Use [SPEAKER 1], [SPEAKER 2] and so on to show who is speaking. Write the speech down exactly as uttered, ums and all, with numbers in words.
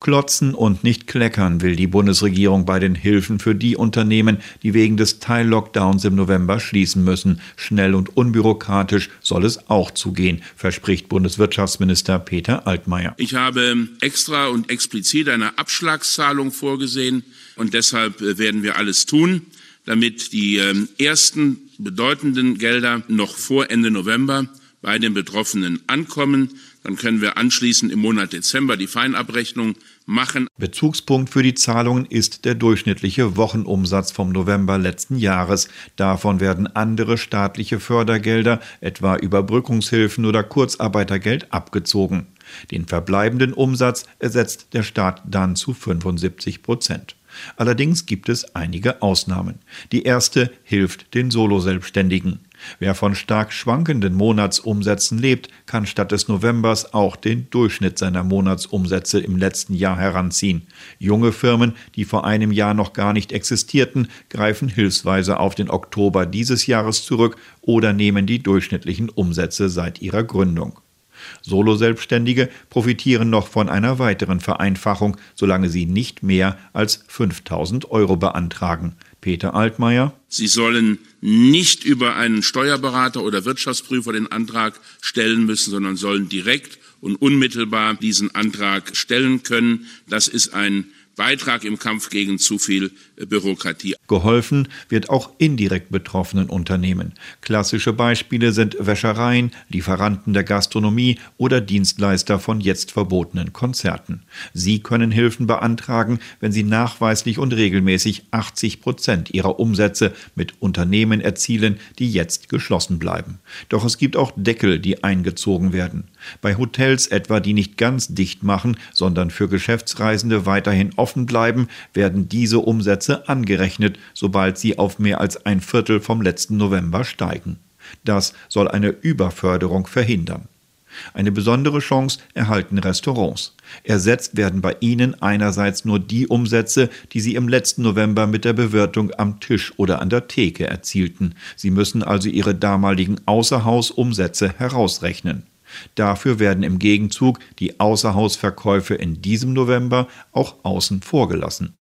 [SPEAKER 1] Klotzen und nicht kleckern will die Bundesregierung bei den Hilfen für die Unternehmen, die wegen des Teil-Lockdowns im November schließen müssen. Schnell und unbürokratisch soll es auch zugehen, verspricht Bundeswirtschaftsminister Peter Altmaier.
[SPEAKER 2] Ich habe extra und explizit eine Abschlagszahlung vorgesehen und deshalb werden wir alles tun, damit die ersten bedeutenden Gelder noch vor Ende November bei den Betroffenen ankommen. Dann können wir anschließend im Monat Dezember die Feinabrechnung machen.
[SPEAKER 1] Bezugspunkt für die Zahlungen ist der durchschnittliche Wochenumsatz vom November letzten Jahres. Davon werden andere staatliche Fördergelder, etwa Überbrückungshilfen oder Kurzarbeitergeld, abgezogen. Den verbleibenden Umsatz ersetzt der Staat dann zu fünfundsiebzig Prozent. Allerdings gibt es einige Ausnahmen. Die erste hilft den Soloselbstständigen. Wer von stark schwankenden Monatsumsätzen lebt, kann statt des Novembers auch den Durchschnitt seiner Monatsumsätze im letzten Jahr heranziehen. Junge Firmen, die vor einem Jahr noch gar nicht existierten, greifen hilfsweise auf den Oktober dieses Jahres zurück oder nehmen die durchschnittlichen Umsätze seit ihrer Gründung. Soloselbstständige profitieren noch von einer weiteren Vereinfachung, solange sie nicht mehr als fünftausend Euro beantragen. Peter Altmaier:
[SPEAKER 2] Sie sollen nicht über einen Steuerberater oder Wirtschaftsprüfer den Antrag stellen müssen, sondern sollen direkt und unmittelbar diesen Antrag stellen können. Das ist ein Beitrag im Kampf gegen zu viel Bürokratie.
[SPEAKER 1] Geholfen wird auch indirekt betroffenen Unternehmen. Klassische Beispiele sind Wäschereien, Lieferanten der Gastronomie oder Dienstleister von jetzt verbotenen Konzerten. Sie können Hilfen beantragen, wenn sie nachweislich und regelmäßig achtzig Prozent ihrer Umsätze mit Unternehmen erzielen, die jetzt geschlossen bleiben. Doch es gibt auch Deckel, die eingezogen werden. Bei Hotels etwa, die nicht ganz dicht machen, sondern für Geschäftsreisende weiterhin offen bleiben, werden diese Umsätze angerechnet, sobald sie auf mehr als ein Viertel vom letzten November steigen. Das soll eine Überförderung verhindern. Eine besondere Chance erhalten Restaurants. Ersetzt werden bei ihnen einerseits nur die Umsätze, die sie im letzten November mit der Bewirtung am Tisch oder an der Theke erzielten. Sie müssen also ihre damaligen Außerhausumsätze herausrechnen. Dafür werden im Gegenzug die Außerhausverkäufe in diesem November auch außen vor gelassen.